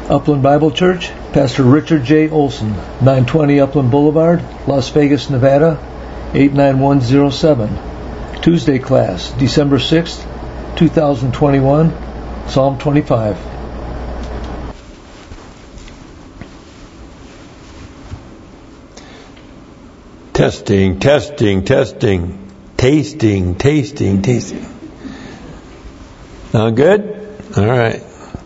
Upland Bible Church, Pastor Richard J. Olson, 920 Upland Boulevard, Las Vegas, Nevada, 89107. Tuesday class, December 6th, 2021, Psalm 25. Testing. Tasting. Now good? All right.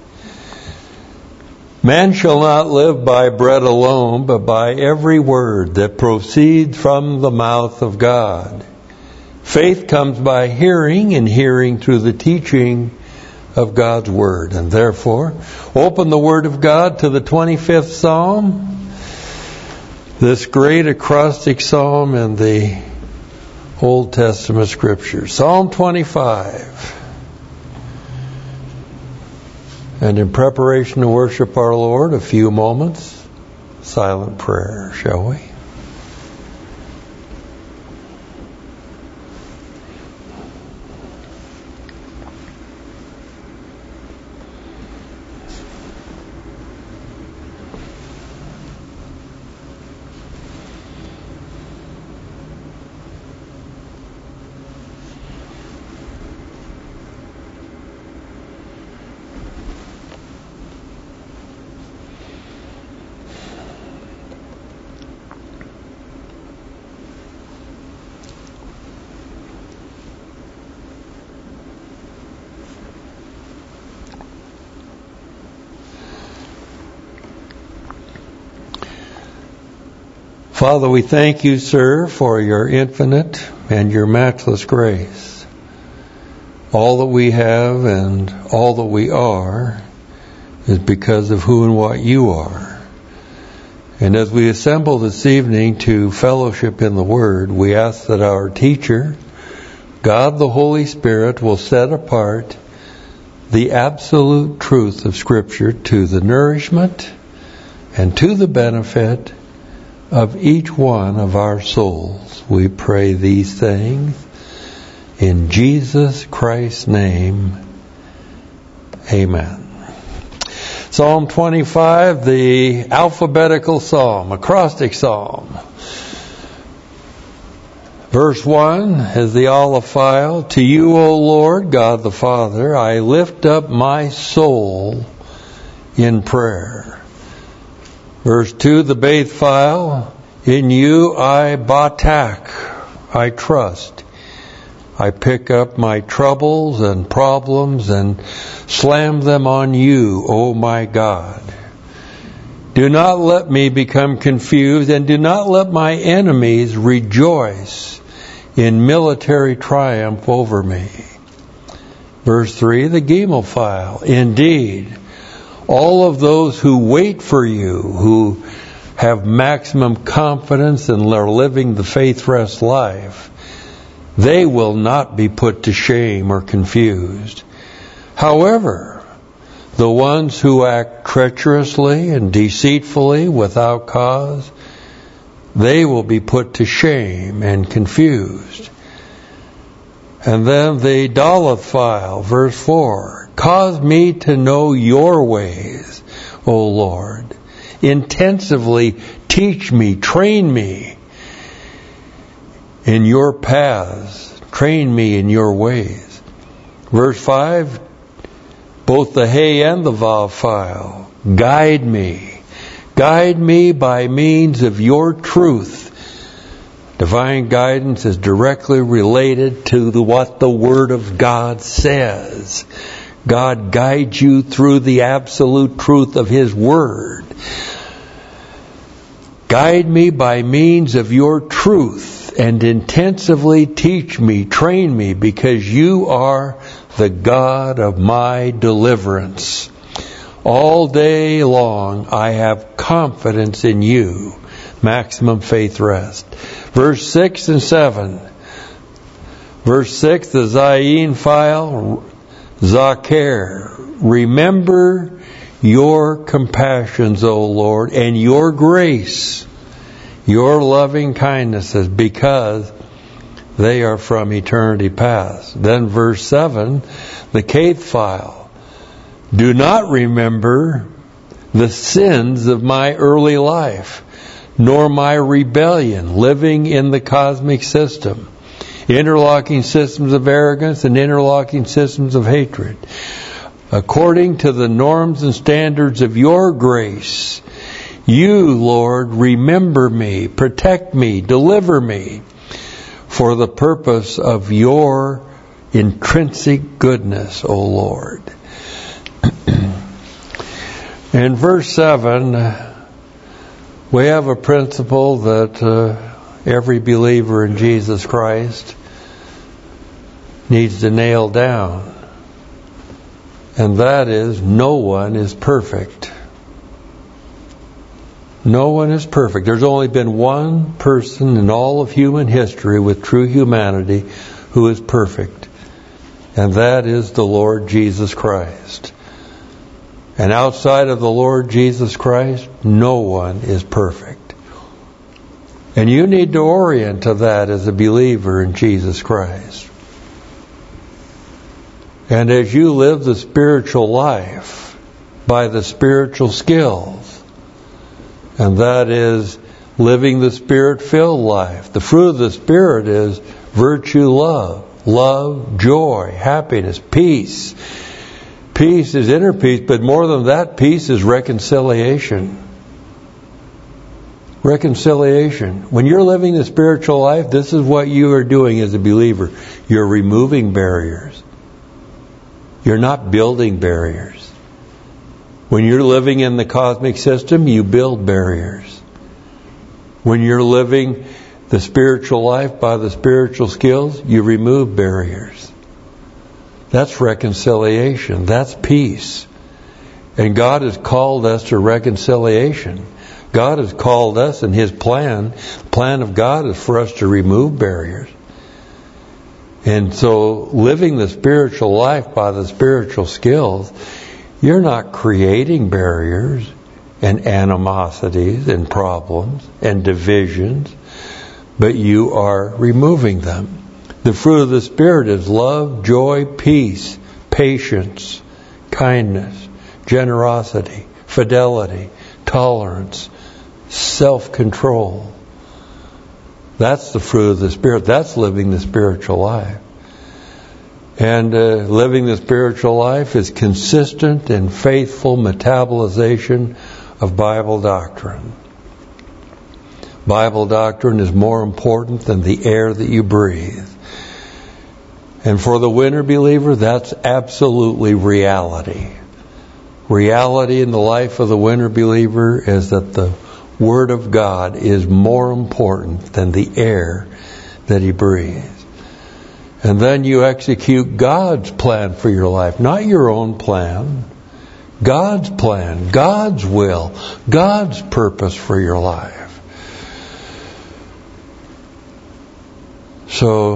Man shall not live by bread alone, but by every word that proceeds from the mouth of God. Faith comes by hearing, and hearing through the teaching of God's Word. And therefore, open the Word of God to the 25th Psalm, this great acrostic psalm in the Old Testament Scriptures. Psalm 25. And in preparation to worship our Lord, a few moments, silent prayer, shall we? Father, we thank you, sir, for your infinite and your matchless grace. All that we have and all that we are is because of who and what you are. And as we assemble this evening to fellowship in the Word, we ask that our teacher, God the Holy Spirit, will set apart the absolute truth of Scripture to the nourishment and to the benefit of each one of our souls. We pray these things in Jesus Christ's name. Amen. Psalm 25, the alphabetical psalm, acrostic psalm. Verse 1 is the olive file. To you, O Lord, God the Father, I lift up my soul in prayer. Verse 2, the Beth file, in you I batak, I trust. I pick up my troubles and problems and slam them on you, O my God. Do not let me become confused, and do not let my enemies rejoice in military triumph over me. Verse 3, the Gimel file, indeed, all of those who wait for you, who have maximum confidence and are living the faith-rest life, they will not be put to shame or confused. However, the ones who act treacherously and deceitfully without cause, they will be put to shame and confused. And then the Daleth file, verse 4, cause me to know your ways, O Lord. Intensively teach me, train me in your paths. Train me in your ways. Verse 5, both the Hey and the Vav file. Guide me. Guide me by means of your truth. Divine guidance is directly related to what the Word of God says. God guides you through the absolute truth of His Word. Guide me by means of your truth and intensively teach me, train me, because you are the God of my deliverance. All day long I have confidence in you. Maximum faith rest. Verse 6 and 7. Verse 6, the Zayin file, Zakir. Remember your compassions, O Lord, and your grace, your loving kindnesses, because they are from eternity past. Then verse 7, the Kath file. Do not remember the sins of my early life, nor my rebellion, living in the cosmic system, interlocking systems of arrogance and interlocking systems of hatred. According to the norms and standards of your grace, you, Lord, remember me, protect me, deliver me, for the purpose of your intrinsic goodness, O Lord. In verse 7, we have a principle that every believer in Jesus Christ needs to nail down. And that is, no one is perfect. No one is perfect. There's only been one person in all of human history with true humanity who is perfect. And that is the Lord Jesus Christ. And outside of the Lord Jesus Christ, no one is perfect. And you need to orient to that as a believer in Jesus Christ. And as you live the spiritual life by the spiritual skills, and that is living the Spirit-filled life. The fruit of the Spirit is virtue, love, joy, happiness, peace. Peace is inner peace, but more than that, peace is reconciliation. Reconciliation. When you're living the spiritual life, this is what you are doing as a believer. You're removing barriers. You're not building barriers. When you're living in the cosmic system, you build barriers. When you're living the spiritual life by the spiritual skills, you remove barriers. That's reconciliation. That's peace. And God has called us to reconciliation. God has called us, and His plan, the plan of God is for us to remove barriers. And so living the spiritual life by the spiritual skills, you're not creating barriers and animosities and problems and divisions, but you are removing them. The fruit of the Spirit is love, joy, peace, patience, kindness, generosity, fidelity, tolerance, self-control. That's the fruit of the Spirit. That's living the spiritual life. And living the spiritual life is consistent and faithful metabolization of Bible doctrine. Bible doctrine is more important than the air that you breathe. And for the winner believer, that's absolutely reality. Reality in the life of the winner believer is that the Word of God is more important than the air that he breathes. And then you execute God's plan for your life, not your own plan. God's plan, God's will, God's purpose for your life. So,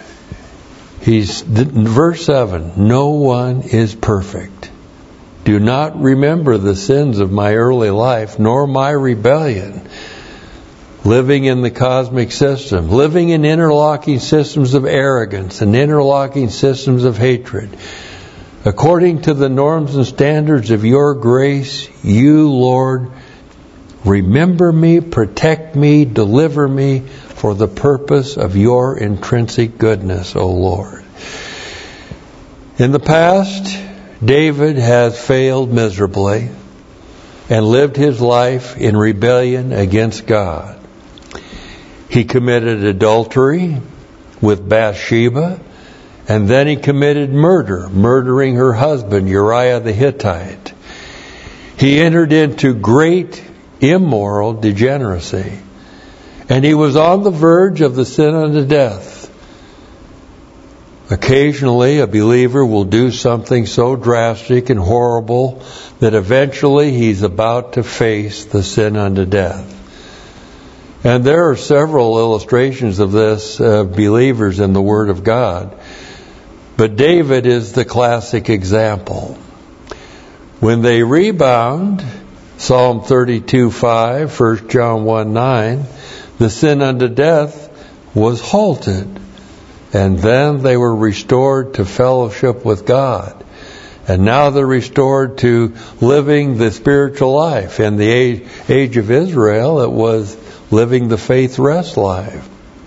verse 7, no one is perfect. Do not remember the sins of my early life, nor my rebellion. Living in the cosmic system, living in interlocking systems of arrogance and interlocking systems of hatred. According to the norms and standards of your grace, you, Lord, remember me, protect me, deliver me for the purpose of your intrinsic goodness, O Lord. In the past, David has failed miserably and lived his life in rebellion against God. He committed adultery with Bathsheba, and then he committed murder, murdering her husband, Uriah the Hittite. He entered into great immoral degeneracy, and he was on the verge of the sin unto death. Occasionally, a believer will do something so drastic and horrible that eventually he's about to face the sin unto death. And there are several illustrations of this, believers in the Word of God. But David is the classic example. When they rebound, Psalm 32:5, 1 John 1:9, the sin unto death was halted. And then they were restored to fellowship with God. And now they're restored to living the spiritual life. In the age of Israel, it was living the faith rest life.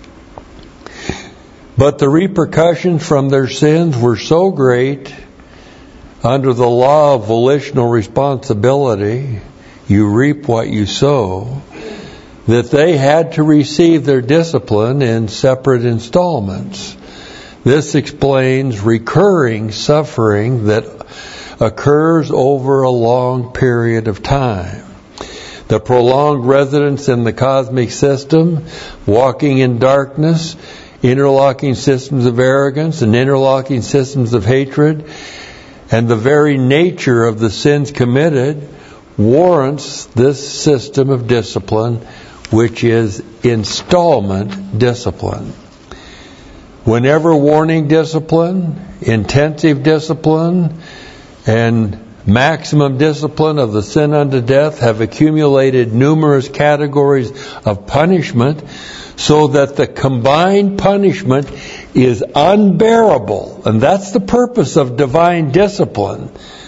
But the repercussions from their sins were so great, under the law of volitional responsibility, you reap what you sow, that they had to receive their discipline in separate installments. This explains recurring suffering that occurs over a long period of time. The prolonged residence in the cosmic system, walking in darkness, interlocking systems of arrogance and interlocking systems of hatred, and the very nature of the sins committed warrants this system of discipline, which is installment discipline. Whenever warning discipline, intensive discipline, and maximum discipline of the sin unto death have accumulated numerous categories of punishment, so that the combined punishment is unbearable. And that's the purpose of divine discipline.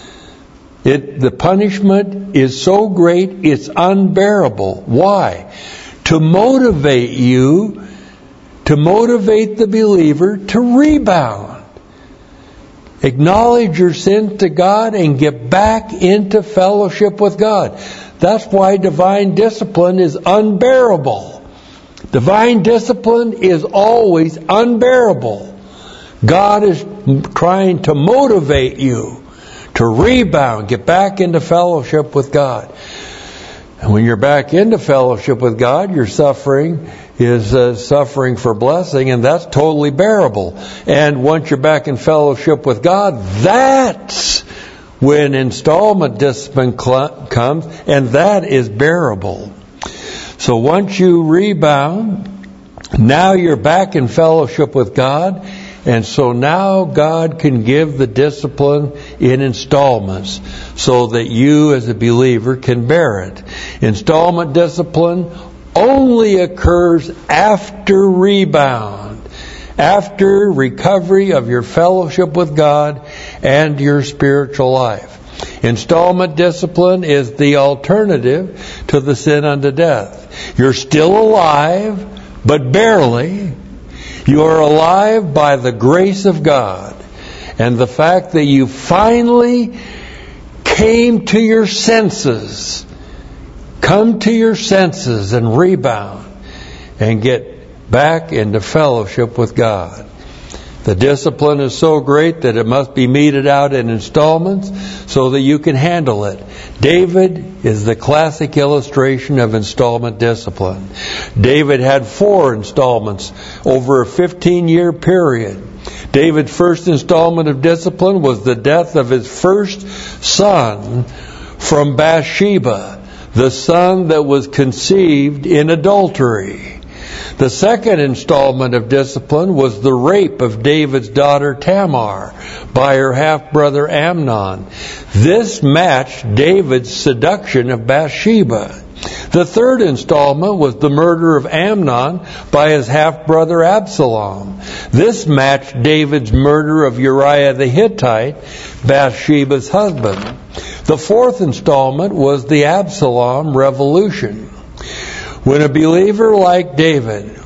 The punishment is so great, it's unbearable. Why? To motivate you, to motivate the believer to rebound. Acknowledge your sin to God and get back into fellowship with God. That's why divine discipline is unbearable. Divine discipline is always unbearable. God is trying to motivate you to rebound, get back into fellowship with God. And when you're back into fellowship with God, your suffering is suffering for blessing, and that's totally bearable. And once you're back in fellowship with God, that's when installment discipline comes, and that is bearable. So once you rebound, now you're back in fellowship with God, and so now God can give the discipline in installments so that you as a believer can bear it. Installment discipline only occurs after rebound, after recovery of your fellowship with God and your spiritual life. Installment discipline is the alternative to the sin unto death. You're still alive, but barely. You are alive by the grace of God and the fact that you finally came to your senses. Come to your senses and rebound and get back into fellowship with God. The discipline is so great that it must be meted out in installments so that you can handle it. David is the classic illustration of installment discipline. David had 4 installments over a 15-year period. David's first installment of discipline was the death of his first son from Bathsheba, the son that was conceived in adultery. The second installment of discipline was the rape of David's daughter Tamar by her half-brother Amnon. This matched David's seduction of Bathsheba. The third installment was the murder of Amnon by his half-brother Absalom. This matched David's murder of Uriah the Hittite, Bathsheba's husband. The fourth installment was the Absalom revolution. When a believer like David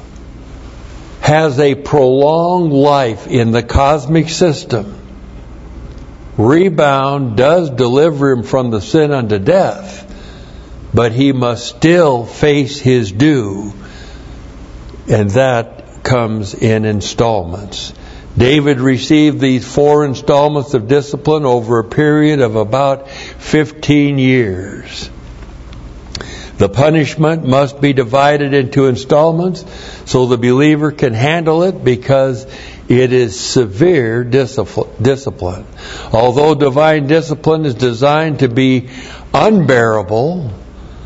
has a prolonged life in the cosmic system, rebound does deliver him from the sin unto death, but he must still face his due, and that comes in installments. David received these 4 installments of discipline over a period of about 15 years. The punishment must be divided into installments so the believer can handle it, because it is severe discipline. Although divine discipline is designed to be unbearable,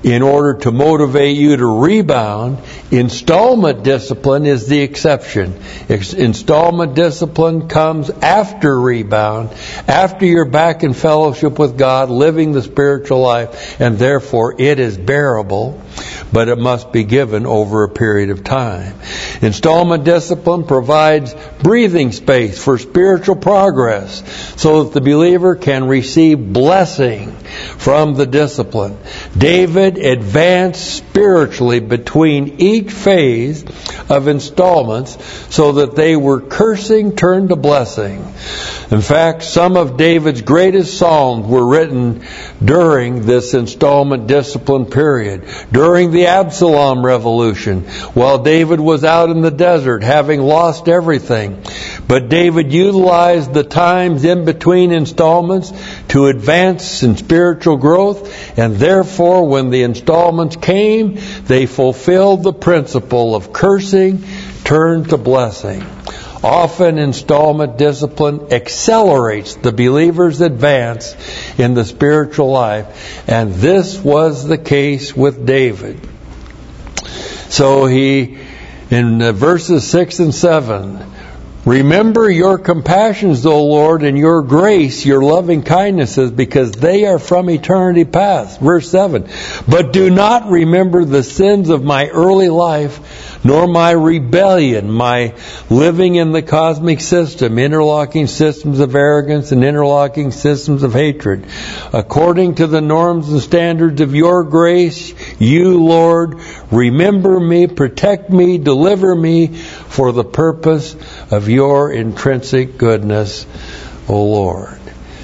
in order to motivate you to rebound. Installment discipline is the exception. Installment discipline comes after rebound, after you're back in fellowship with God, living the spiritual life, and therefore it is bearable, but it must be given over a period of time. Installment discipline provides breathing space for spiritual progress so that the believer can receive blessing from the discipline. David advanced spiritually between each phase of installments so that they were cursing turned to blessing. In fact, some of David's greatest psalms were written during this installment discipline period, during the Absalom revolution, while David was out in the desert having lost everything. But David utilized the times in between installments to advance in spiritual growth, and therefore when the installments came, they fulfilled the principle of cursing turned to blessing. Often installment discipline accelerates the believer's advance in the spiritual life, and this was the case with David. So he, in verses 6 and 7, remember your compassions, O Lord, and your grace, your loving kindnesses, because they are from eternity past. Verse 7, but do not remember the sins of my early life, nor my rebellion, my living in the cosmic system, interlocking systems of arrogance and interlocking systems of hatred. According to the norms and standards of your grace, you, Lord, remember me, protect me, deliver me for the purpose of your intrinsic goodness, O Lord.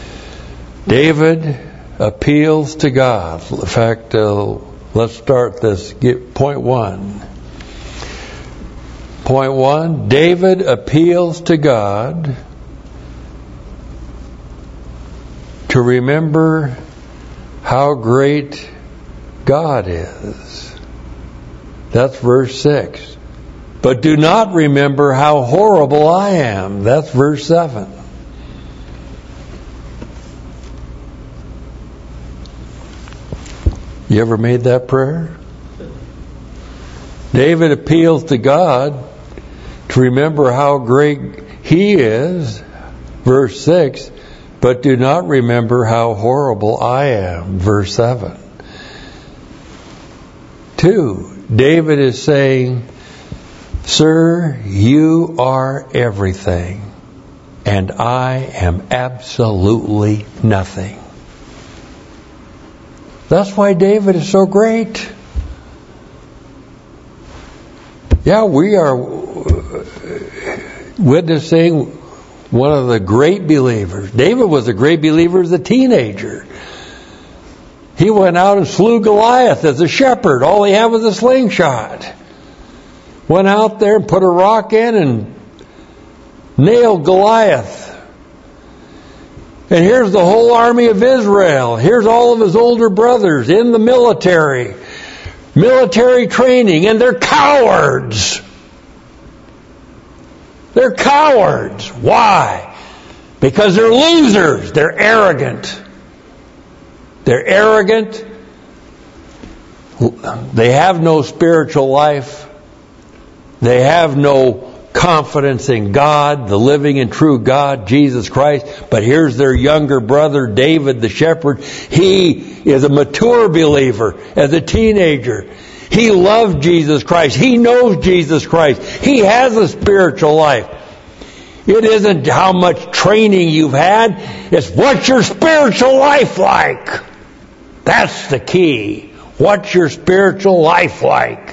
David appeals to God. In fact, let's start this. Point 1. Point 1, David appeals to God to remember how great God is. That's verse 6. But do not remember how horrible I am. That's verse 7. You ever made that prayer? David appeals to God to remember how great He is, verse 6, but do not remember how horrible I am, verse 7. 2, David is saying, Sir, you are everything, and I am absolutely nothing. That's why David is so great. Yeah, we are witnessing one of the great believers. David was a great believer as a teenager. He went out and slew Goliath as a shepherd. All he had was a slingshot. Went out there and put a rock in and nailed Goliath. And here's the whole army of Israel. Here's all of his older brothers in the military training, and they're cowards. They're cowards. Why? Because they're losers. They're arrogant. They're arrogant. They have no spiritual life. They have no confidence in God, the living and true God, Jesus Christ. But here's their younger brother, David the shepherd. He is a mature believer as a teenager. He loved Jesus Christ. He knows Jesus Christ. He has a spiritual life. It isn't how much training you've had. It's what's your spiritual life like? That's the key. What's your spiritual life like?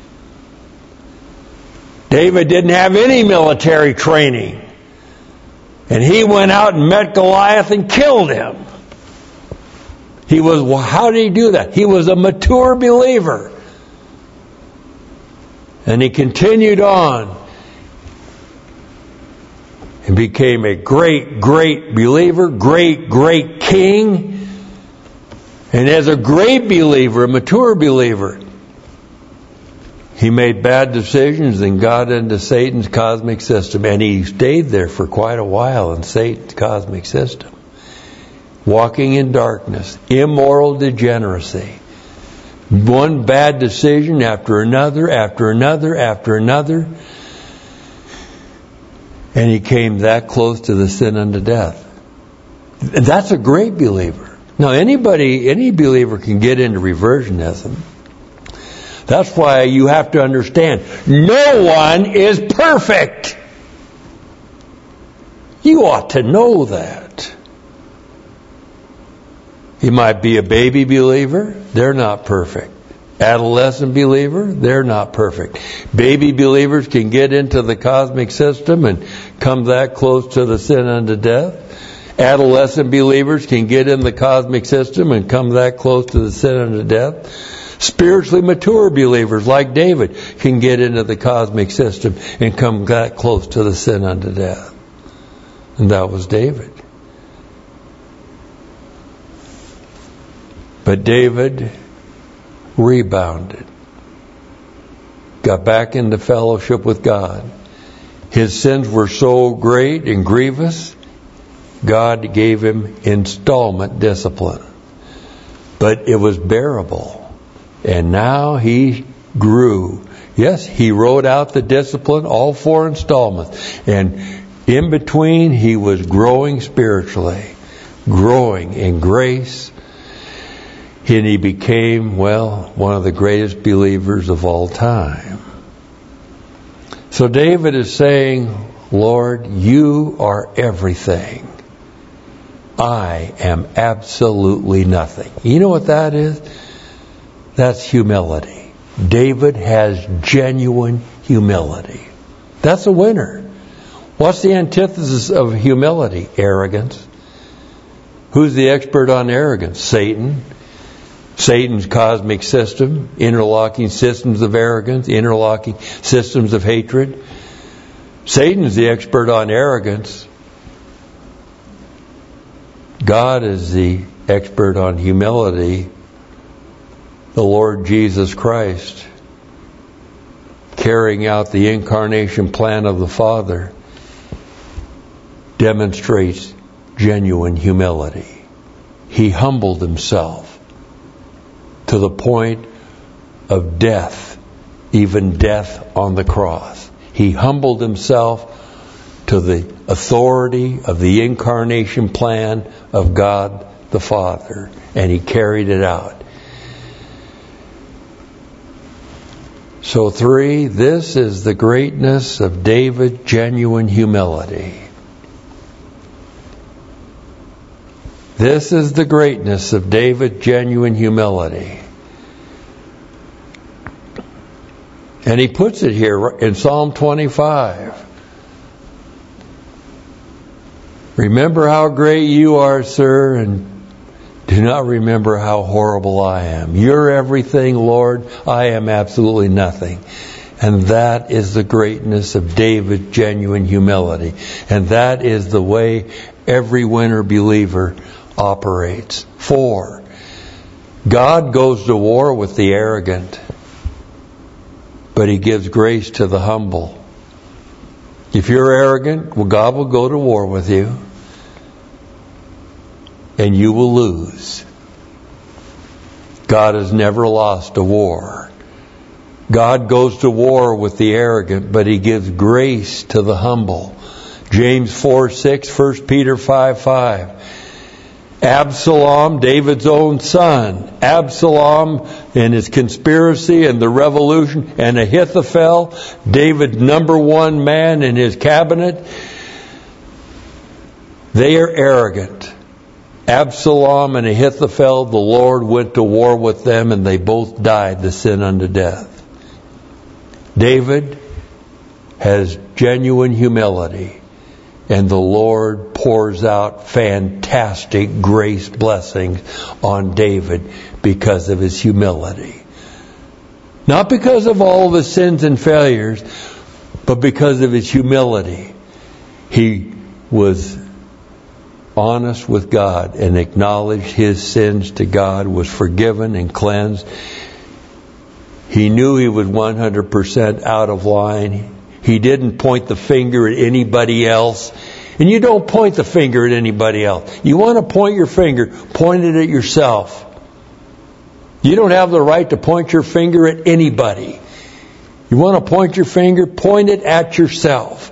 David didn't have any military training. And he went out and met Goliath and killed him. How did he do that? He was a mature believer. And he continued on and became a great, great believer, great, great king. And as a great believer, a mature believer, he made bad decisions and got into Satan's cosmic system. And he stayed there for quite a while in Satan's cosmic system. Walking in darkness, immoral degeneracy, One bad decision after another, after another, after another. And he came that close to the sin unto death. And that's a great believer. Now any believer can get into reversionism. That's why you have to understand, no one is perfect. You ought to know that. You might be a baby believer, they're not perfect. Adolescent believer, they're not perfect. Baby believers can get into the cosmic system and come that close to the sin unto death. Adolescent believers can get in the cosmic system and come that close to the sin unto death. Spiritually mature believers like David can get into the cosmic system and come that close to the sin unto death. And that was David. But David rebounded, got back into fellowship with God. His sins were so great and grievous, God gave him installment discipline. But it was bearable. And now he grew. Yes, he wrote out the discipline, all 4 installments. And in between, he was growing spiritually, growing in grace. And he became, one of the greatest believers of all time. So David is saying, Lord, you are everything. I am absolutely nothing. You know what that is? That's humility. David has genuine humility. That's a winner. What's the antithesis of humility? Arrogance. Who's the expert on arrogance? Satan. Satan's cosmic system, interlocking systems of arrogance, interlocking systems of hatred. Satan's the expert on arrogance. God is the expert on humility. The Lord Jesus Christ, carrying out the incarnation plan of the Father, demonstrates genuine humility. He humbled himself to the point of death, even death on the cross. He humbled himself to the authority of the incarnation plan of God the Father, and he carried it out. So 3, this is the greatness of David's genuine humility. This is the greatness of David's genuine humility. And he puts it here in Psalm 25. Remember how great you are, sir, and do not remember how horrible I am. You're everything, Lord. I am absolutely nothing. And that is the greatness of David's genuine humility. And that is the way every winner believer operates. 4, God goes to war with the arrogant, but He gives grace to the humble. If you're arrogant, God will go to war with you, and you will lose. God has never lost a war. God goes to war with the arrogant, but He gives grace to the humble. James 4:6, 1 Peter 5:5. Absalom, David's own son, Absalom and his conspiracy and the revolution, and Ahithophel, David's number 1 man in his cabinet, they are arrogant. Absalom and Ahithophel, the Lord went to war with them, and they both died the sin unto death. David has genuine humility, and the Lord pours out fantastic grace blessings on David because of his humility. Not because of all of his sins and failures, but because of his humility. He was honest with God and acknowledged his sins to God, was forgiven and cleansed. He knew he was 100% out of line. He didn't point the finger at anybody else. And you don't point the finger at anybody else. You want to point your finger, point it at yourself. You don't have the right to point your finger at anybody. You want to point your finger, point it at yourself.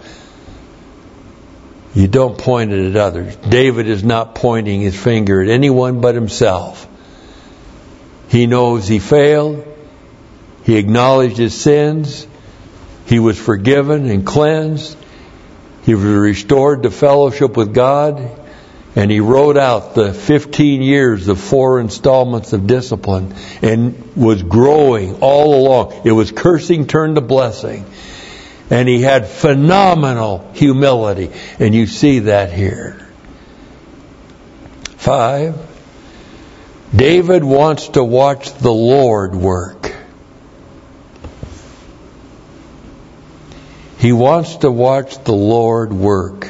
You don't point it at others. David is not pointing his finger at anyone but himself. He knows he failed. He acknowledged his sins. He was forgiven and cleansed. He was restored to fellowship with God. And he wrote out the 15 years of 4 installments of discipline and was growing all along. It was cursing turned to blessing. And he had phenomenal humility. And you see that here. 5. David wants to watch the Lord work. He wants to watch the Lord work.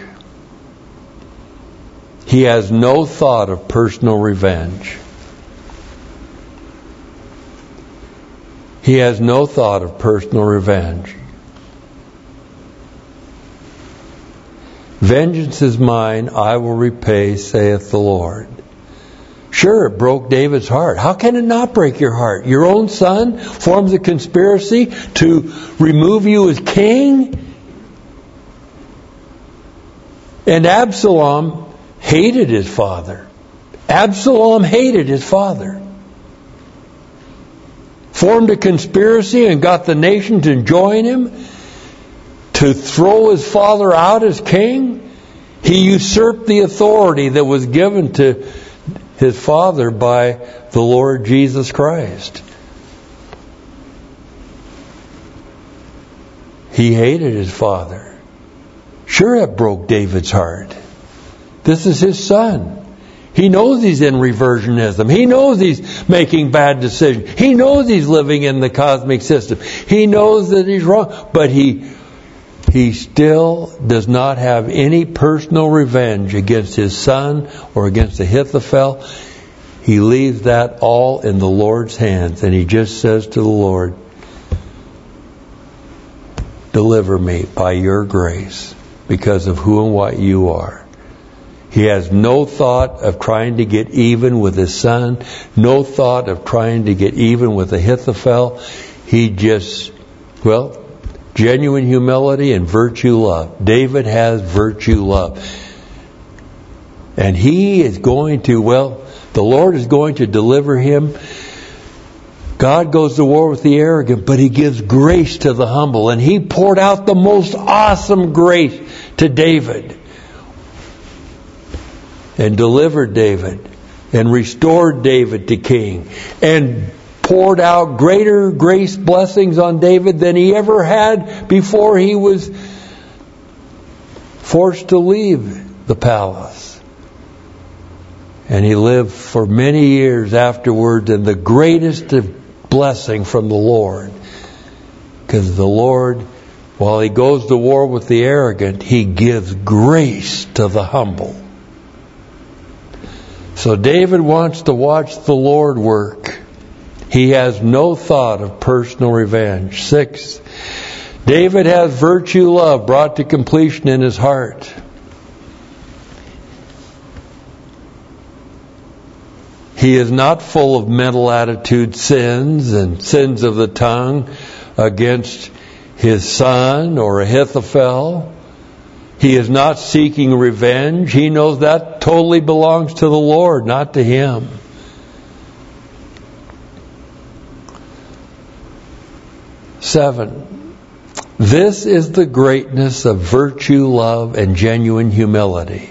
He has no thought of personal revenge. He has no thought of personal revenge. Vengeance is mine, I will repay, saith the Lord. Sure, it broke David's heart. How can it not break your heart? Your own son forms a conspiracy to remove you as king? And Absalom hated his father. Absalom hated his father. Formed a conspiracy and got the nation to join him to throw his father out as king. He usurped the authority that was given to his father by the Lord Jesus Christ. He hated his father. Sure, it broke David's heart. This is his son. He knows he's in reversionism. He knows he's making bad decisions. He knows he's living in the cosmic system. He knows that he's wrong. But he still does not have any personal revenge against his son or against Ahithophel. He leaves that all in the Lord's hands. And he just says to the Lord, deliver me by your grace because of who and what you are. He has no thought of trying to get even with his son, no thought of trying to get even with Ahithophel. He just, genuine humility and virtue love. David has virtue love. And he is going to, the Lord is going to deliver him. God goes to war with the arrogant, but he gives grace to the humble. And he poured out the most awesome grace to David. And delivered David. And restored David to king. And poured out greater grace blessings on David than he ever had before he was forced to leave the palace. And he lived for many years afterwards in the greatest of blessing from the Lord. Because the Lord, while he goes to war with the arrogant, he gives grace to the humble. So David wants to watch the Lord work. He has no thought of personal revenge. 6. David has virtue love brought to completion in his heart. He is not full of mental attitude sins and sins of the tongue against his son or Ahithophel. He is not seeking revenge. He knows that totally belongs to the Lord, not to him. 7. This is the greatness of virtue, love, and genuine humility.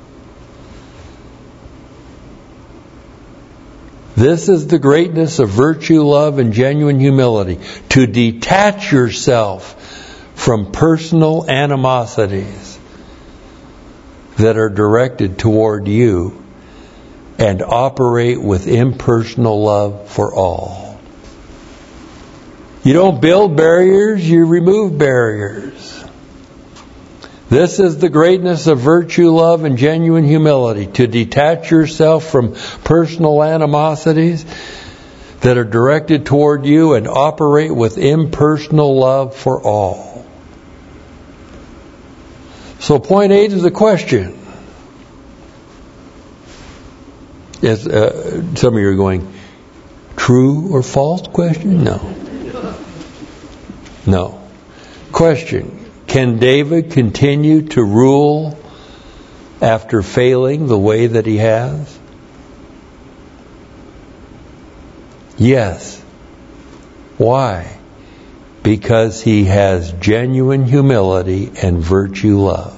This is the greatness of virtue, love, and genuine humility. To detach yourself from personal animosities that are directed toward you and operate with impersonal love for all. You don't build barriers, you remove barriers. This is the greatness of virtue, love, and genuine humility. To detach yourself from personal animosities that are directed toward you and operate with impersonal love for all. So point 8 is a question. Some of you are going, True or false question? No. No. Question. Can David continue to rule after failing the way that he has? Yes. Why? Because he has genuine humility and virtue love.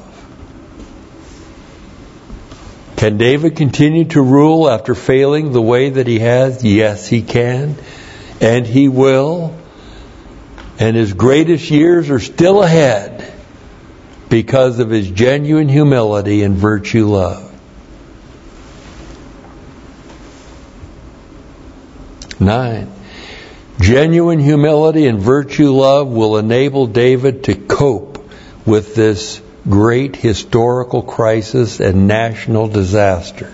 Can David continue to rule after failing the way that he has? Yes, he can. And he will. And his greatest years are still ahead because of his genuine humility and virtue love. 9. Genuine humility and virtue love will enable David to cope with this great historical crisis and national disaster.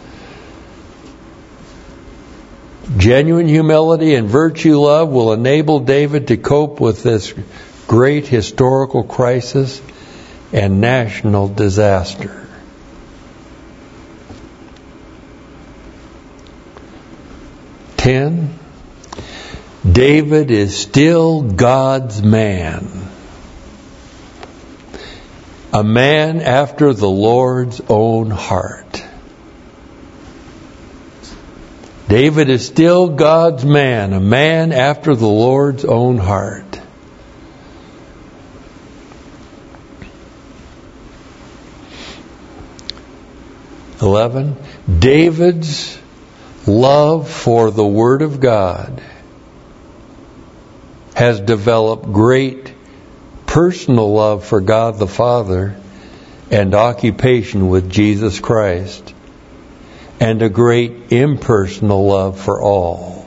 Genuine humility and virtue love will enable David to cope with this great historical crisis and national disaster. David is still God's man. A man after the Lord's own heart. David is still God's man, a man after the Lord's own heart. David's love for the Word of God has developed great personal love for God the Father and occupation with Jesus Christ, and a great impersonal love for all.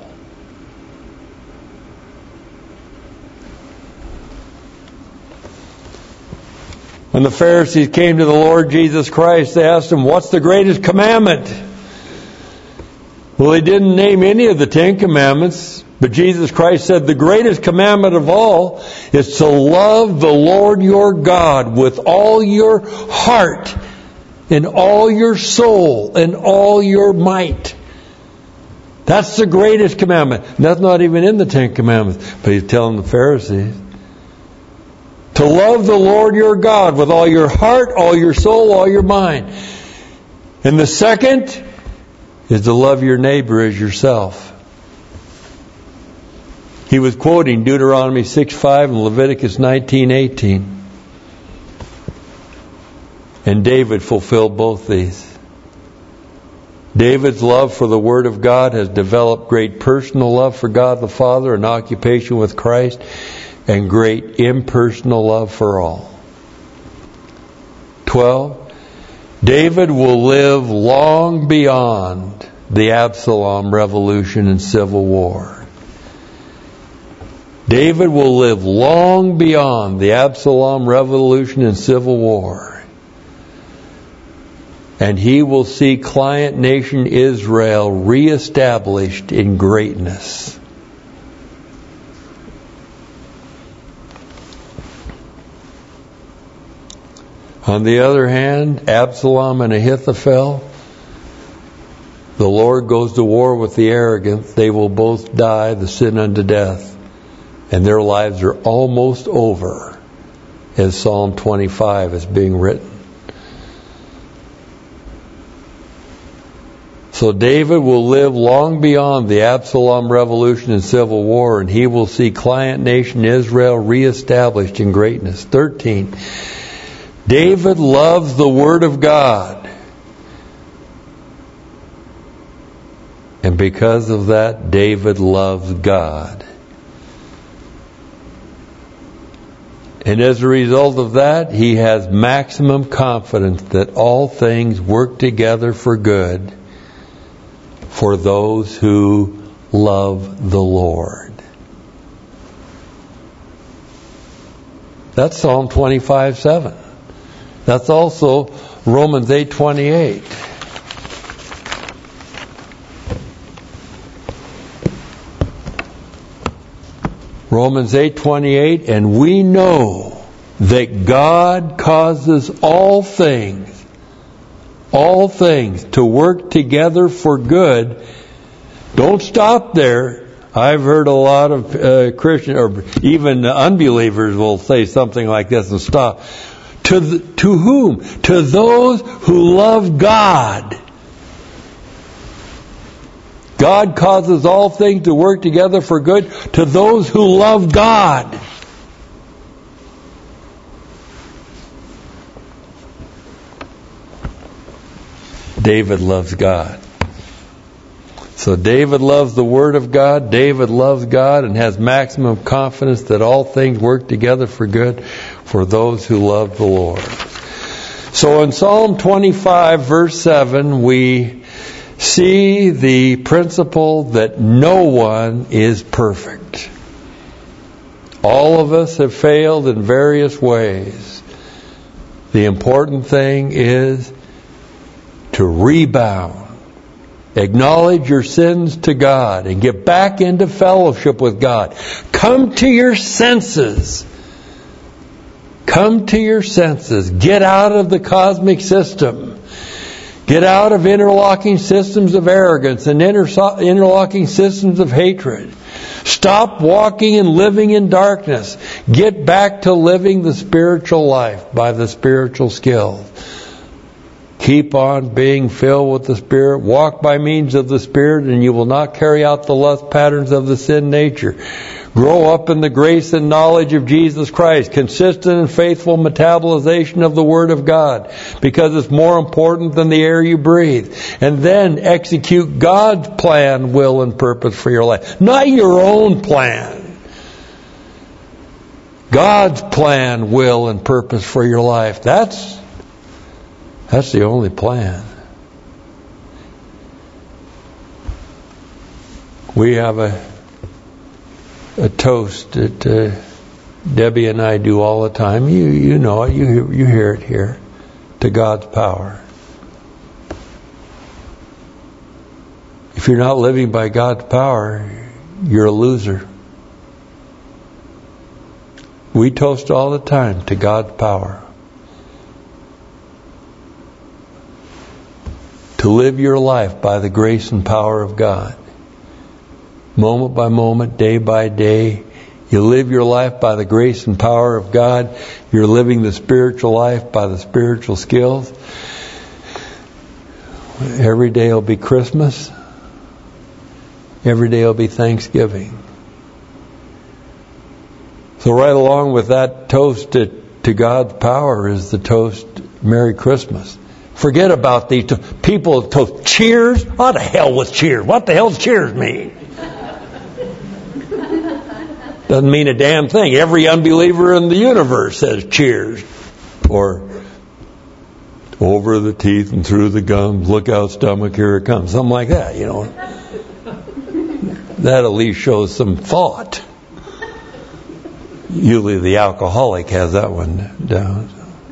When the Pharisees came to the Lord Jesus Christ, they asked him, "What's the greatest commandment?" Well, he didn't name any of the 10 Commandments, but Jesus Christ said the greatest commandment of all is to love the Lord your God with all your heart and all your soul and all your might. That's the greatest commandment. And that's not even in the 10 Commandments. But he's telling the Pharisees to love the Lord your God with all your heart, all your soul, all your mind. And the second is to love your neighbor as yourself. He was quoting Deuteronomy 6:5 and Leviticus 19:18. And David fulfilled both these. David's love for the Word of God has developed great personal love for God the Father and occupation with Christ, and great impersonal love for all. 12. David will live long beyond the Absalom revolution and civil war. David will live long beyond the Absalom revolution and civil war. And he will see client nation Israel reestablished in greatness. On the other hand, Absalom and Ahithophel, the Lord goes to war with the arrogant. They will both die the sin unto death, and their lives are almost over, as Psalm 25 is being written. So David will live long beyond the Absalom revolution and civil war, and he will see client nation Israel reestablished in greatness. 13. David loves the Word of God. And because of that, David loves God. And as a result of that, he has maximum confidence that all things work together for good for those who love the Lord. That's Psalm 25:7. That's also Romans 8:28. Romans 8:28, and we know that God causes all things to work together for good Don't stop there. I've heard a lot of Christian or even unbelievers will say something like this and stop. To whom? To those who love God. God causes all things to work together for good to those who love God. David loves God. So David loves the Word of God. David loves God and has maximum confidence that all things work together for good for those who love the Lord. So in Psalm 25, verse 7, we see the principle that no one is perfect. All of us have failed in various ways. The important thing is to rebound. Acknowledge your sins to God and get back into fellowship with God. Come to your senses. Come to your senses. Get out of the cosmic system. Get out of interlocking systems of arrogance and interlocking systems of hatred. Stop walking and living in darkness. Get back to living the spiritual life by the spiritual skills. Keep on being filled with the Spirit. Walk by means of the Spirit, and you will not carry out the lust patterns of the sin nature. Grow up in the grace and knowledge of Jesus Christ. Consistent and faithful metabolization of the Word of God, because it's more important than the air you breathe. And then execute God's plan, will, and purpose for your life. Not your own plan. God's plan, will, and purpose for your life. That's the only plan. We have a toast that Debbie and I do all the time. You know it. You hear it here. To God's power. If you're not living by God's power, you're a loser. We toast all the time to God's power. To live your life by the grace and power of God. Moment by moment, day by day, you live your life by the grace and power of God. You're living the spiritual life by the spiritual skills. Every day will be Christmas. Every day will be Thanksgiving. So right along with that toast to God's power is the toast, Merry Christmas. Forget about these people toast. Cheers? What the hell was cheers? What the hell does cheers mean? Doesn't mean a damn thing. Every unbeliever in the universe says cheers. Or over the teeth and through the gums, look out stomach, here it comes. Something like that, you know. That at least shows some thought. Usually the alcoholic has that one down.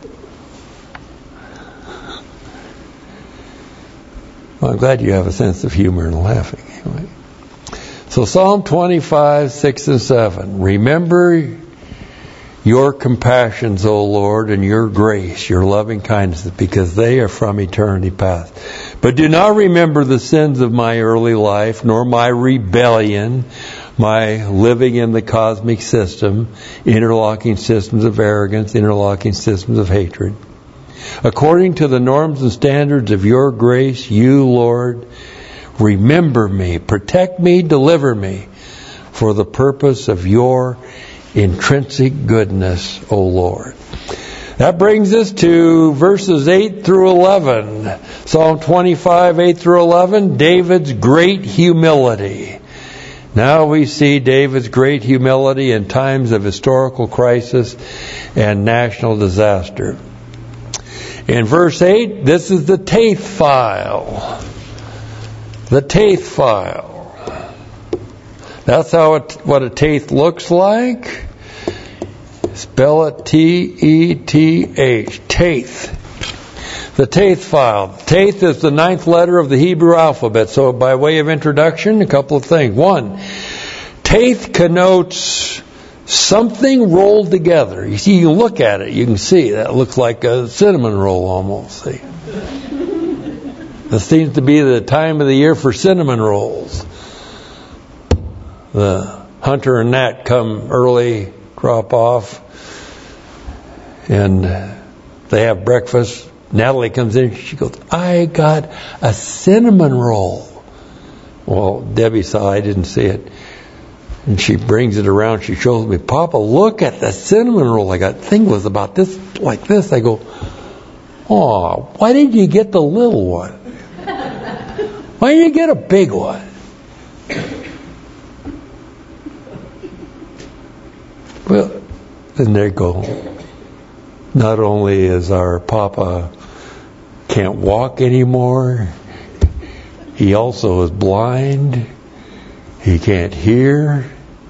Well, I'm glad you have a sense of humor and laughing. Anyway. So Psalm 25, 6 and 7. Remember your compassions, O Lord, and your grace, your loving kindness, because they are from eternity past. But do not remember the sins of my early life, nor my rebellion, my living in the cosmic system, interlocking systems of arrogance, interlocking systems of hatred. According to the norms and standards of your grace, you, Lord, remember me, protect me, deliver me, for the purpose of your intrinsic goodness, O Lord. That brings us to verses 8 through 11. Psalm 25, 8 through 11, David's great humility. Now we see David's great humility in times of historical crisis and national disaster. In verse 8, this is the Taith file. The Taith file. That's what a Taith looks like. Spell it T-E-T-H. Taith. The Taith file. Taith is the 9th letter of the Hebrew alphabet. So by way of introduction, a couple of things. One, Taith connotes something rolled together. You see, you look at it, you can see that looks like a cinnamon roll almost. See? This seems to be the time of the year for cinnamon rolls. The Hunter and Nat come early, drop off, and they have breakfast. Natalie comes in, she goes, I got a cinnamon roll. Well, Debbie saw, I didn't see it. And she brings it around, she shows me, Papa, look at the cinnamon roll I got. The thing was about this, like this. I go, oh, why didn't you get the little one? Why didn't you get a big one? Well, then there you go. Not only is our Papa can't walk anymore, he also is blind. He can't hear.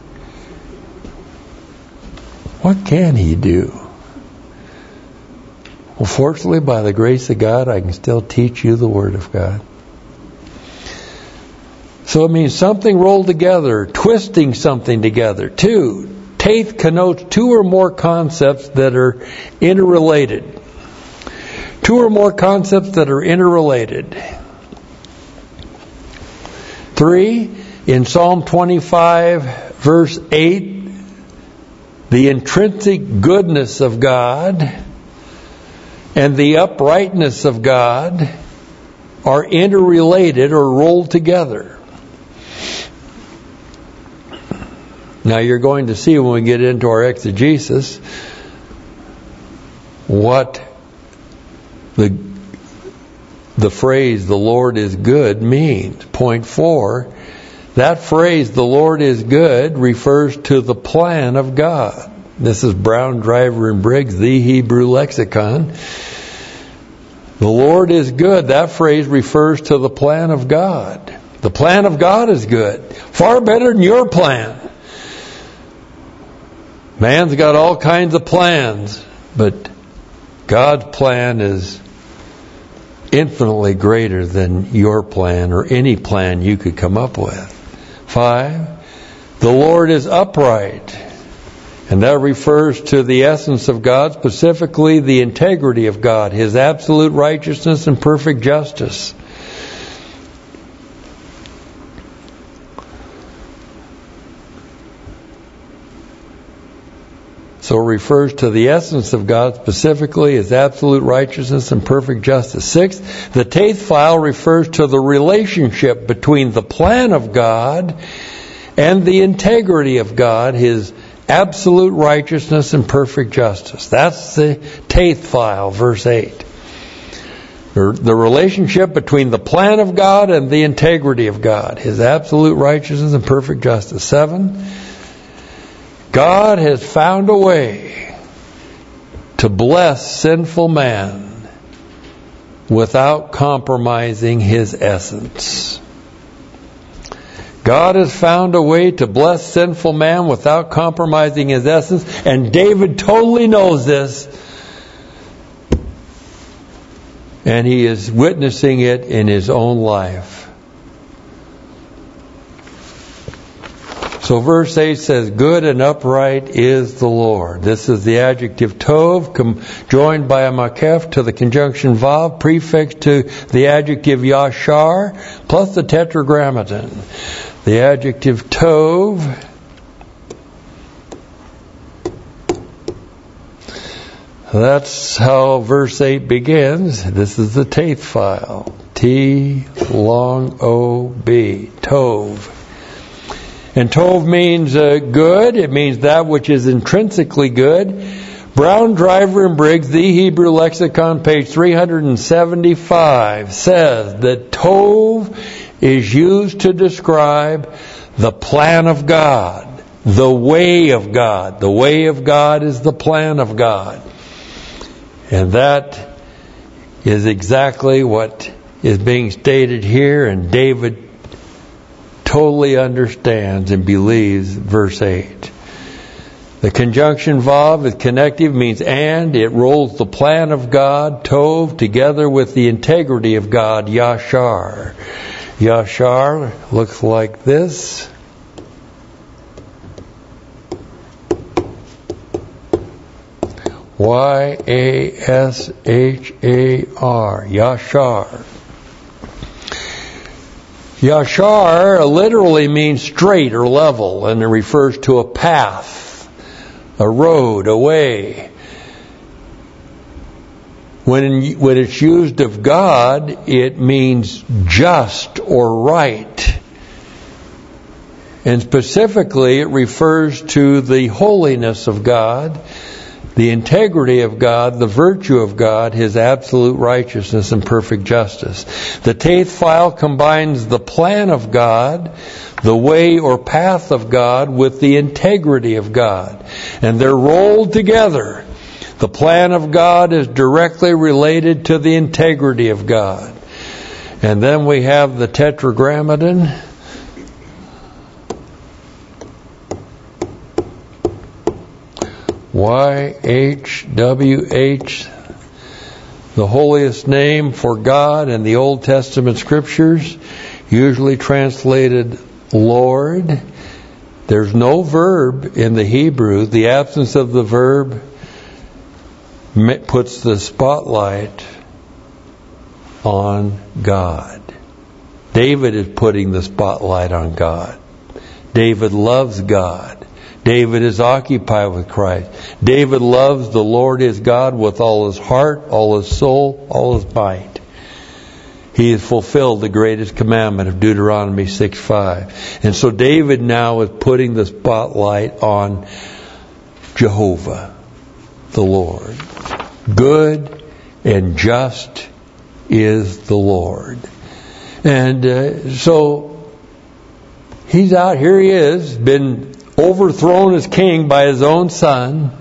What can he do? Well, fortunately, by the grace of God, I can still teach you the Word of God. So it means something rolled together, twisting something together. Two, Taith connotes two or more concepts that are interrelated. Two or more concepts that are interrelated. 3, in Psalm 25, verse 8, the intrinsic goodness of God and the uprightness of God are interrelated or rolled together. Now you're going to see when we get into our exegesis what the phrase, the Lord is good, means. Point 4, that phrase, the Lord is good, refers to the plan of God. This is Brown, Driver, and Briggs, the Hebrew Lexicon. The Lord is good. That phrase refers to the plan of God. The plan of God is good. Far better than your plan. Man's got all kinds of plans, but God's plan is infinitely greater than your plan or any plan you could come up with. 5, the Lord is upright. And that refers to the essence of God, specifically the integrity of God, His absolute righteousness and perfect justice. So it refers to the essence of God, specifically His absolute righteousness and perfect justice. 6, the Taith file refers to the relationship between the plan of God and the integrity of God, His absolute righteousness and perfect justice. That's the Taith file, verse 8. The relationship between the plan of God and the integrity of God, His absolute righteousness and perfect justice. 7, God has found a way to bless sinful man without compromising His essence. God has found a way to bless sinful man without compromising His essence, and David totally knows this, and he is witnessing it in his own life. So verse 8 says, good and upright is the Lord. This is the adjective tov, joined by a makef to the conjunction vav, prefixed to the adjective yashar, plus the tetragrammaton. The adjective tov that's how verse 8 begins. This is the Taith file. T long O-B. Tov. And tov means good. It means that which is intrinsically good. Brown, Driver, and Briggs, the Hebrew Lexicon, page 375, says that tov is used to describe the plan of God, the way of God. The way of God is the plan of God. And that is exactly what is being stated here, and David totally understands and believes verse 8. The conjunction vav is connective, means and. It rolls the plan of God, tov, together with the integrity of God, yashar. Yashar looks like this. Y-A-S-H-A-R. Yashar. Yashar literally means straight or level, and it refers to a path, a road, a way. When it's used of God, it means just or right. And specifically, it refers to the holiness of God, the integrity of God, the virtue of God, His absolute righteousness and perfect justice. The Taith file combines the plan of God, the way or path of God, with the integrity of God. And they're rolled together. The plan of God is directly related to the integrity of God. And then we have the Tetragrammaton. YHWH, the holiest name for God in the Old Testament Scriptures, usually translated Lord. There's no verb in the Hebrew. The absence of the verb puts the spotlight on God. David is putting the spotlight on God. David loves God. David is occupied with Christ. David loves the Lord his God with all his heart, all his soul, all his might. He has fulfilled the greatest commandment of Deuteronomy 6:5. And so David now is putting the spotlight on Jehovah, the Lord. Good and just is the Lord. And so he's out, here he is, been overthrown as king by his own son,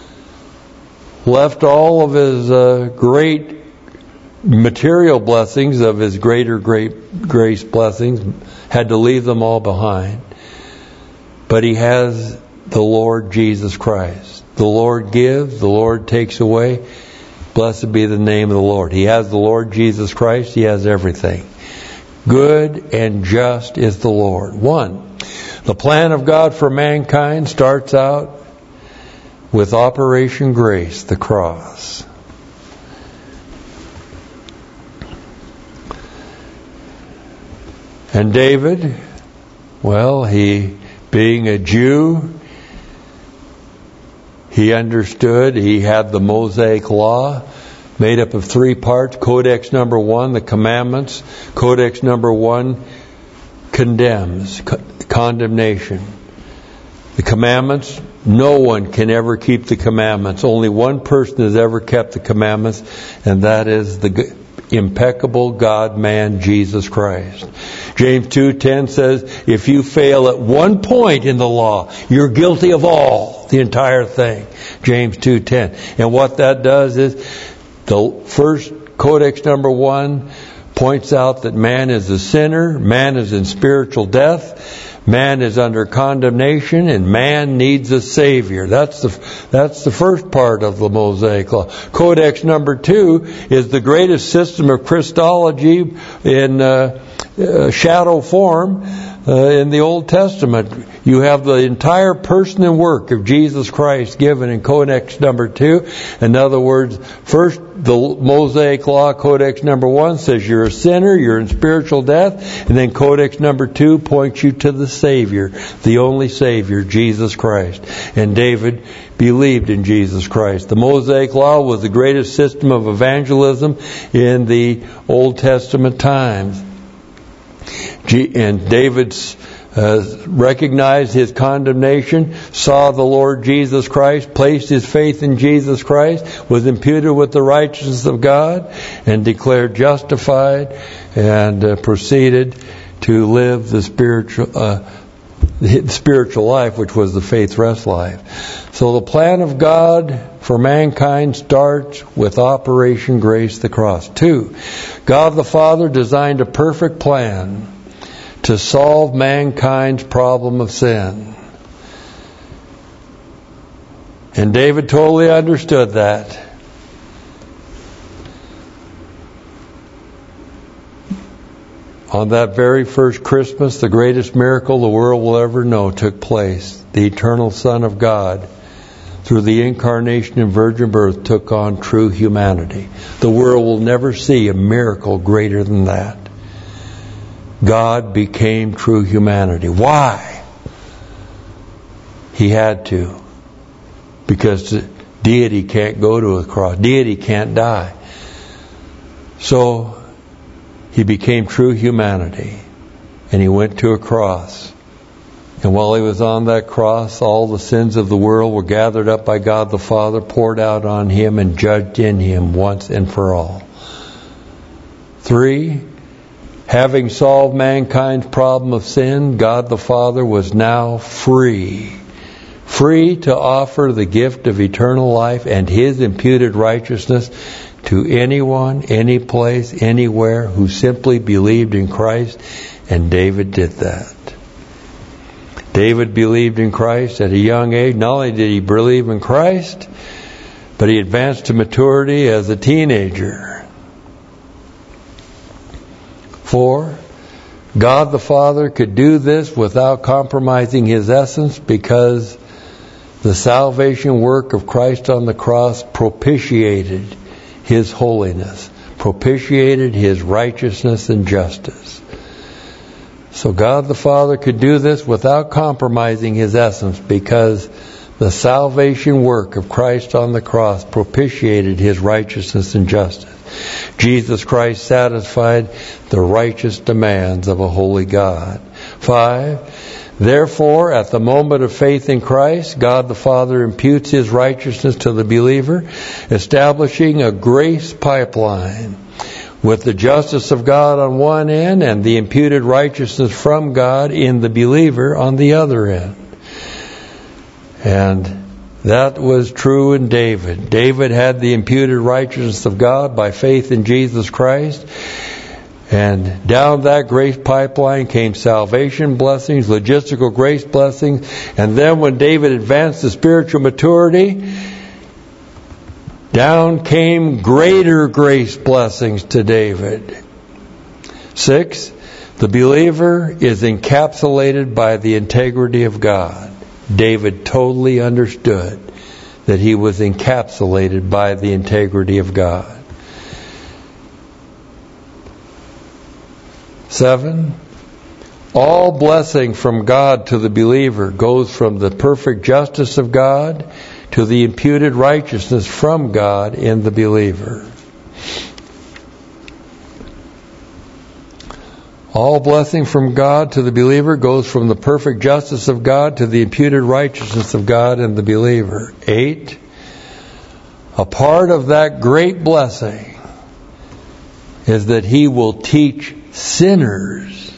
left all of his great material blessings, of his greater great grace blessings, had to leave them all behind. But he has the Lord Jesus Christ. The Lord gives, the Lord takes away. Blessed be the name of the Lord. He has the Lord Jesus Christ. He has everything. Good and just is the Lord. 1. The plan of God for mankind starts out with Operation Grace, the cross. And David, well, he, being a Jew, he understood, he had the Mosaic Law made up of 3 parts. Codex number 1, the commandments. Codex number 1 condemns, condemnation. The commandments, no one can ever keep the commandments. Only one person has ever kept the commandments, and that is the impeccable God-man, Jesus Christ. James 2:10 says, if you fail at one point in the law, you're guilty of all, the entire thing. James 2:10. And what that does is, the first Codex number 1 points out that man is a sinner, man is in spiritual death, man is under condemnation, and man needs a Savior. That's the first part of the Mosaic Law. Codex number 2 is the greatest system of Christology in shadow form in the Old Testament. You have the entire person and work of Jesus Christ given in Codex number 2. In other words, first, the Mosaic Law, Codex number 1, says you're a sinner, you're in spiritual death, and then Codex number 2 points you to the Savior, the only Savior, Jesus Christ. And David believed in Jesus Christ. The Mosaic Law was the greatest system of evangelism in the Old Testament times. And David's recognized his condemnation, saw the Lord Jesus Christ, placed his faith in Jesus Christ, was imputed with the righteousness of God, and declared justified, and proceeded to live the spiritual life, which was the faith rest life. So the plan of God for mankind starts with Operation Grace, the cross. 2, God the Father designed a perfect plan to solve mankind's problem of sin. And David totally understood that. On that very first Christmas, the greatest miracle the world will ever know took place. The eternal Son of God, through the incarnation and virgin birth, took on true humanity. The world will never see a miracle greater than that. God became true humanity. Why? He had to. Because deity can't go to a cross. Deity can't die. So he became true humanity. And he went to a cross. And while he was on that cross, all the sins of the world were gathered up by God the Father, poured out on him, and judged in him once and for all. 3, having solved mankind's problem of sin, God the Father was now free to offer the gift of eternal life and his imputed righteousness to anyone, any place, anywhere who simply believed in Christ. And David did that. David believed in Christ at a young age. Not only did he believe in Christ, but he advanced to maturity as a teenager. 4, God the Father could do this without compromising his essence because the salvation work of Christ on the cross propitiated his holiness, propitiated his righteousness and justice. So God the Father could do this without compromising his essence because the salvation work of Christ on the cross propitiated his righteousness and justice. Jesus Christ satisfied the righteous demands of a holy God. 5, therefore, at the moment of faith in Christ, God the Father imputes his righteousness to the believer, establishing a grace pipeline with the justice of God on one end and the imputed righteousness from God in the believer on the other end. And that was true in David. David had the imputed righteousness of God by faith in Jesus Christ. And down that grace pipeline came salvation blessings, logistical grace blessings. And then when David advanced to spiritual maturity, down came greater grace blessings to David. 6, the believer is encapsulated by the integrity of God. David totally understood that he was encapsulated by the integrity of God. 7, all blessing from God to the believer goes from the perfect justice of God to the imputed righteousness from God in the believer. All blessing from God to the believer goes from the perfect justice of God to the imputed righteousness of God in the believer. 8, a part of that great blessing is that he will teach sinners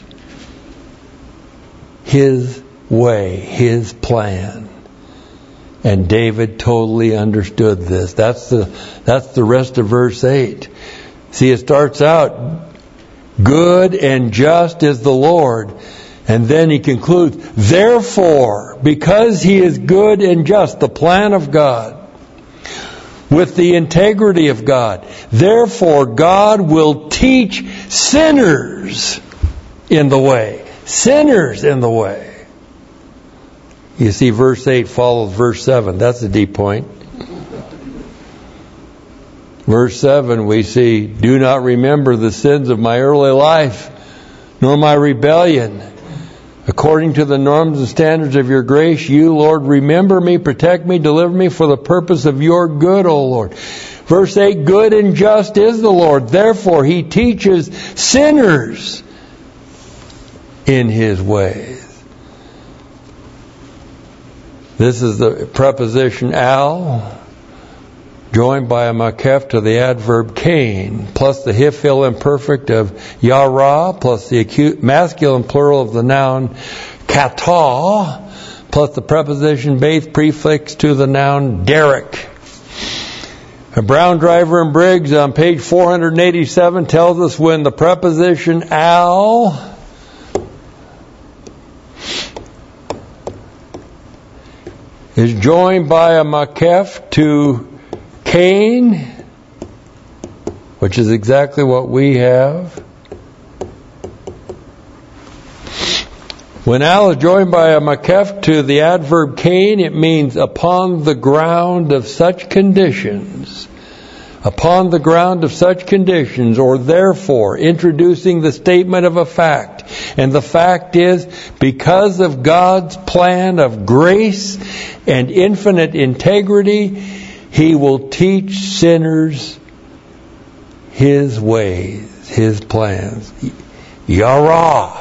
his way, his plan. And David totally understood this. That's the rest of verse 8. See, it starts out, good and just is the Lord. And then he concludes, therefore, because he is good and just, the plan of God, with the integrity of God, therefore God will teach sinners in the way. Sinners in the way. You see, verse 8 follows verse 7. That's a deep point. Verse 7, we see, do not remember the sins of my early life, nor my rebellion. According to the norms and standards of your grace, you, Lord, remember me, protect me, deliver me for the purpose of your good, O Lord. Verse 8, good and just is the Lord. Therefore, he teaches sinners in his ways. This is the preposition al, joined by a makef to the adverb kain, plus the hifil imperfect of yara, plus the acute masculine plural of the noun kata, plus the preposition beth prefix to the noun derek. Brown, Driver, and Briggs on page 487 tells us when the preposition al is joined by a makef to kain, which is exactly what we have. When al is joined by a makef to the adverb kain, it means upon the ground of such conditions. Upon the ground of such conditions, or therefore, introducing the statement of a fact. fact. And the fact is, because of God's plan of grace and infinite integrity, He will teach sinners His ways, His plans. Yara.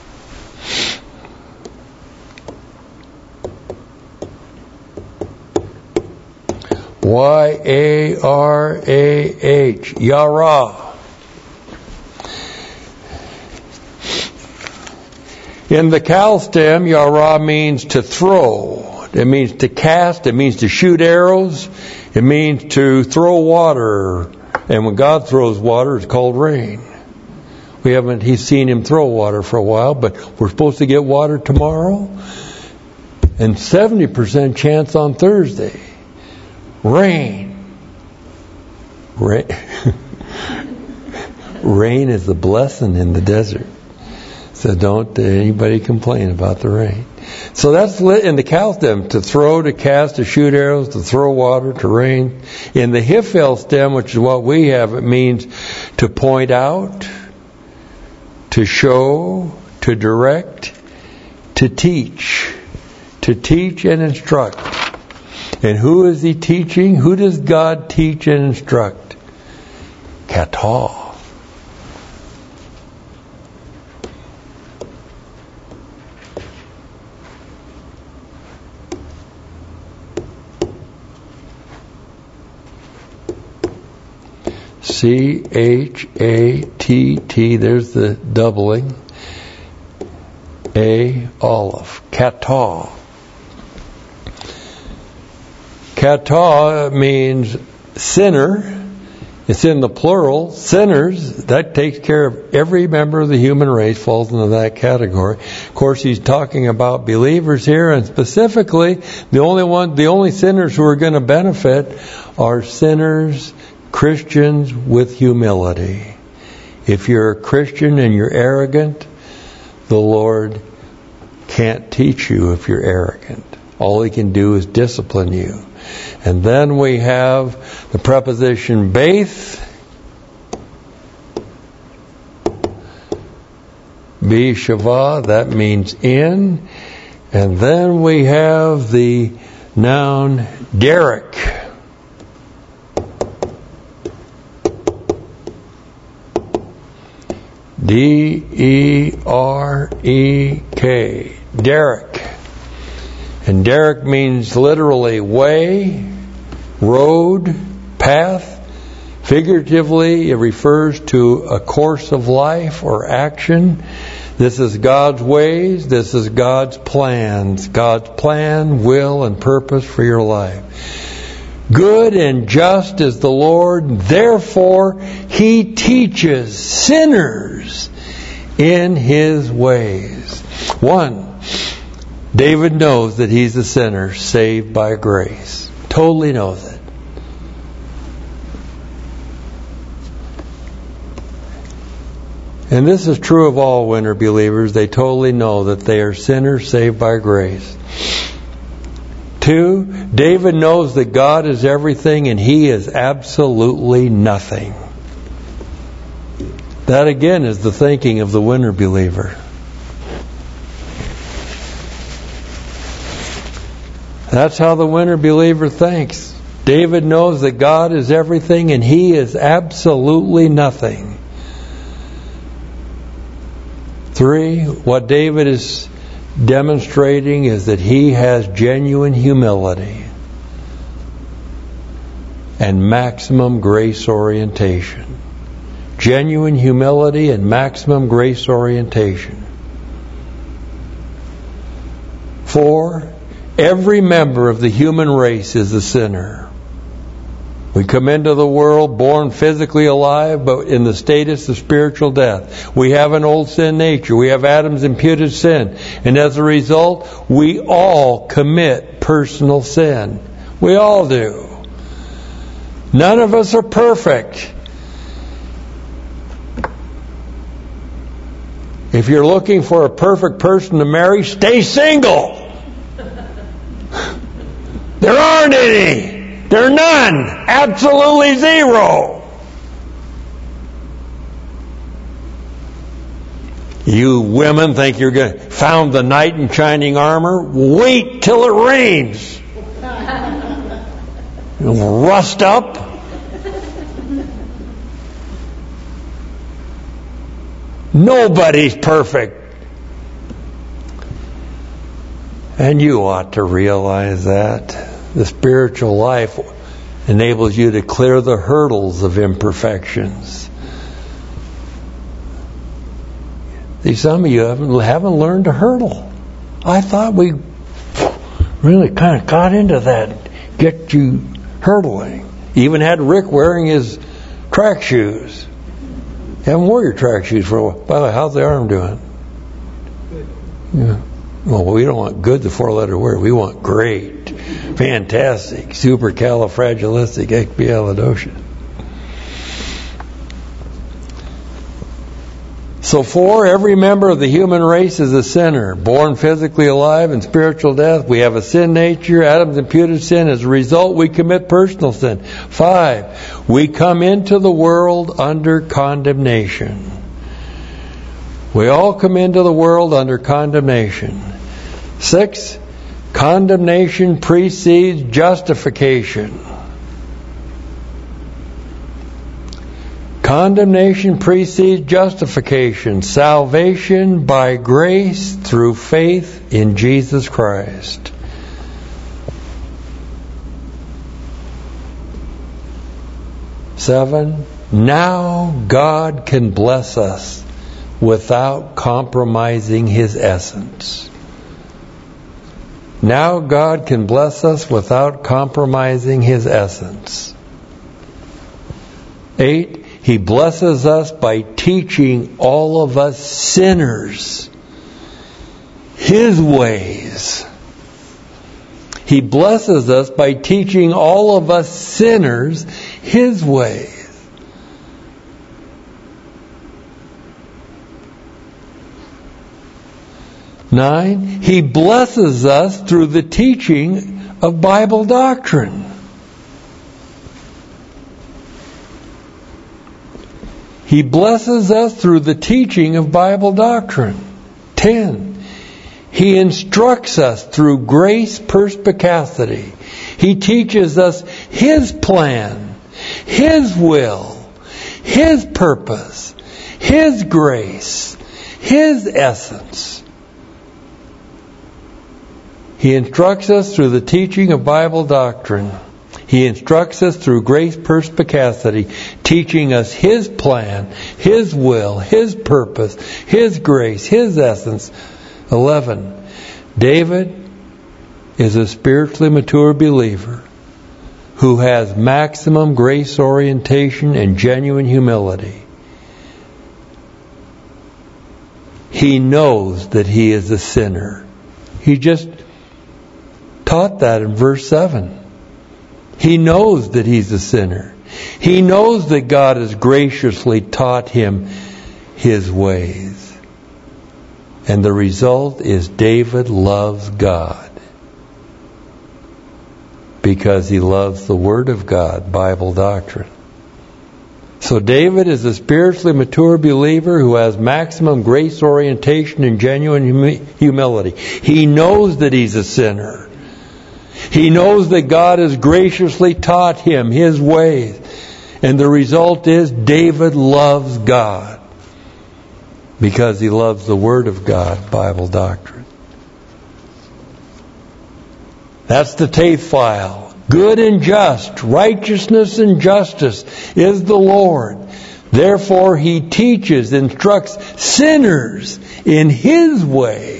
Y-A-R-A-H. Yara. In the Cal stem, Yara means to throw. It means to cast. It means to shoot arrows. It means to throw water. And when God throws water, it's called rain. He's seen Him throw water for a while, but we're supposed to get water tomorrow. And 70% chance on Thursday. Rain. Rain is a blessing in the desert. So don't anybody complain about the rain. So that's lit in the Cal stem, to throw, to cast, to shoot arrows, to throw water, to rain. In the Hiphel stem, which is what we have, it means to point out, to show, to direct, to teach and instruct. And who is He teaching? Who does God teach and instruct? Kata. C-H-A-T-T, there's the doubling. A, Aleph. Kata. Kata means sinner. It's in the plural, sinners. That takes care of every member of the human race, falls into that category. Of course, he's talking about believers here, and specifically, the only sinners who are going to benefit are sinners, Christians with humility. If you're a Christian and you're arrogant, the Lord can't teach you if you're arrogant. All He can do is discipline you. And then we have the preposition Beith. B'Shava, that means in. And then we have the noun Derek. D-E-R-E-K. Derek. And Derek means literally way, road, path. Figuratively, it refers to a course of life or action. This is God's ways. This is God's plans. God's plan, will, and purpose for your life. Good and just is the Lord. Therefore, He teaches sinners in His ways. 1. David knows that he's a sinner saved by grace. Totally knows it. And this is true of all winter believers. They totally know that they are sinners saved by grace. 2, David knows that God is everything and he is absolutely nothing. That again is the thinking of the winter believer. That's how the winter believer thinks. David knows that God is everything and he is absolutely nothing. 3, what David is demonstrating is that he has genuine humility and maximum grace orientation. Genuine humility and maximum grace orientation. 4, every member of the human race is a sinner. We come into the world born physically alive, but in the status of spiritual death. We have an old sin nature. We have Adam's imputed sin. And as a result, we all commit personal sin. We all do. None of us are perfect. If you're looking for a perfect person to marry, stay single. There aren't any. There are none. Absolutely zero. You women think you're going to found the knight in shining armor? Wait till it rains. You'll rust up. Nobody's perfect. And you ought to realize that. The spiritual life enables you to clear the hurdles of imperfections. See, some of you haven't learned to hurdle. I thought we really kind of got into that, get you hurdling. Even had Rick wearing his track shoes. You haven't worn your track shoes for a while. By the way, how's the arm doing? Good. Yeah. Well, we don't want good, the four-letter word. We want great, fantastic, supercalifragilisticexpialidocious. So 4, every member of the human race is a sinner, born physically alive in spiritual death. We have a sin nature. Adam's imputed sin. As a result, we commit personal sin. 5, we come into the world under condemnation. We all come into the world under condemnation. 6, condemnation precedes justification. Condemnation precedes justification. Salvation by grace through faith in Jesus Christ. Seven, now God can bless us without compromising His essence. Now God can bless us without compromising His essence. 8, He blesses us by teaching all of us sinners His ways. He blesses us by teaching all of us sinners His ways. 9, He blesses us through the teaching of Bible doctrine. He blesses us through the teaching of Bible doctrine. 10, He instructs us through grace perspicacity. He teaches us His plan, His will, His purpose, His grace, His essence. He instructs us through the teaching of Bible doctrine. He instructs us through grace perspicacity, teaching us His plan, His will, His purpose, His grace, His essence. 11, David is a spiritually mature believer who has maximum grace orientation and genuine humility. He knows that he is a sinner. He just taught that in verse 7. He knows that he's a sinner. He knows that God has graciously taught him His ways. And the result is David loves God because he loves the Word of God, Bible doctrine. So David is a spiritually mature believer who has maximum grace orientation and genuine humility. He knows that he's a sinner. He knows that God has graciously taught him His ways. And the result is David loves God because he loves the Word of God, Bible doctrine. That's the Taith file. Good and just, righteousness and justice is the Lord. Therefore He teaches, instructs sinners in His ways.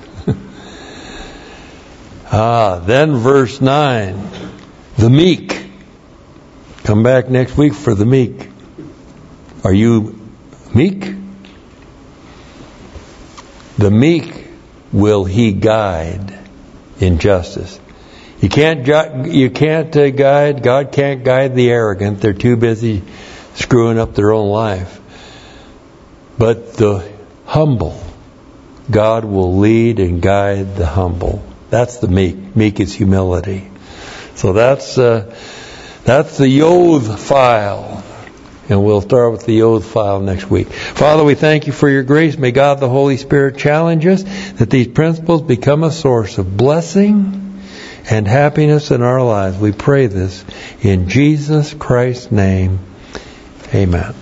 Then verse 9, the meek. Come back next week for the meek. Are you meek? The meek will He guide in justice. You can't guide, God can't guide the arrogant. They're too busy screwing up their own life. But the humble, God will lead and guide the humble. That's the meek. Meek is humility. So that's the Yoth file. And we'll start with the oath file next week. Father, we thank you for your grace. May God the Holy Spirit challenge us that these principles become a source of blessing and happiness in our lives. We pray this in Jesus Christ's name. Amen.